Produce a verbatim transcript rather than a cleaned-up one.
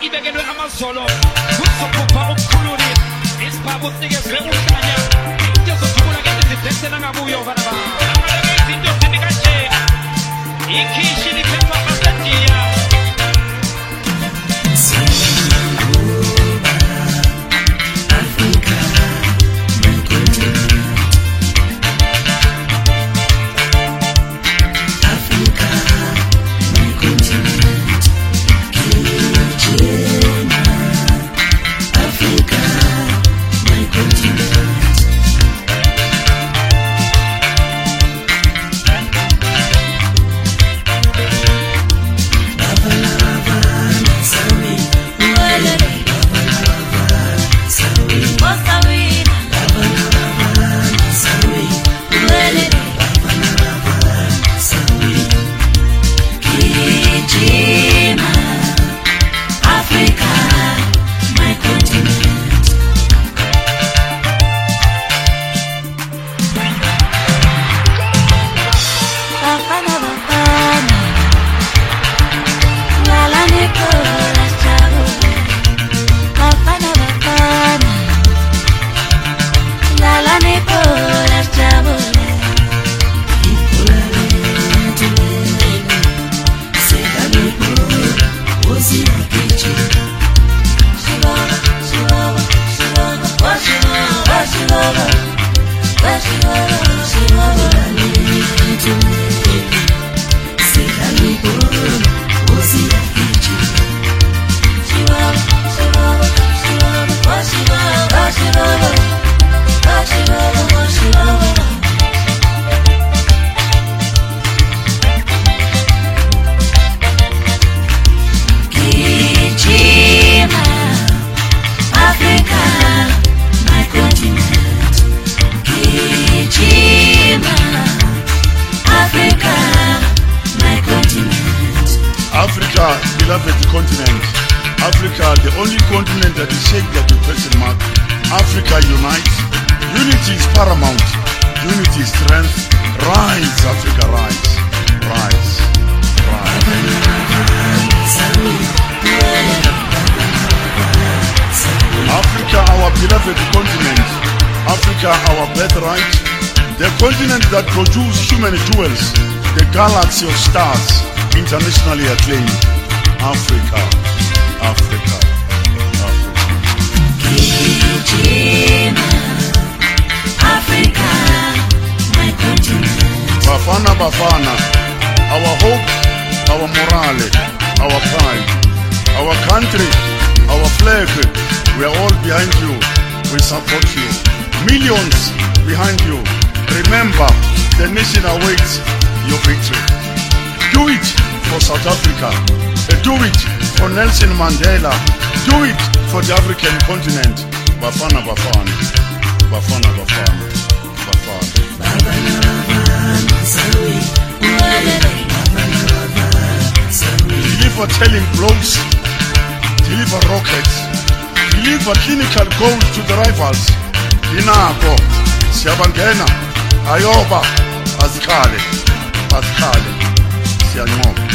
ibekelwe amazolo kuzophupha ukukhululi isibhabu sinikeze ukhanya into zothula kade zidesela ngabuyo bana ba amaleke izinto zini kanje ikhishi liphepha asendiya Africa, beloved continent. Africa, the only continent that is shaped like a question mark. Africa unites. Unity is paramount. Unity is strength. Rise, Africa, rise. Rise. Rise. Africa, our beloved continent. Africa, our birthright. The continent that produces human jewels. The galaxy of stars. Internationally acclaimed. Africa, Africa, Africa. Africa, my continent. Bafana, Bafana, our hope, our morale, our pride, our country, our flag. We are all behind you. We support you. Millions behind you. Remember, the nation awaits your victory. Do it for South Africa. Do it for Nelson Mandela. Do it for the African continent. Bafana, Bafana. Bafana, Bafana. Bafana. Deliver telling blows. Deliver rockets. Deliver clinical gold to the rivals. Inako. Siyabangena. Ayoba. Azikale. Azikale. Siyanqoba.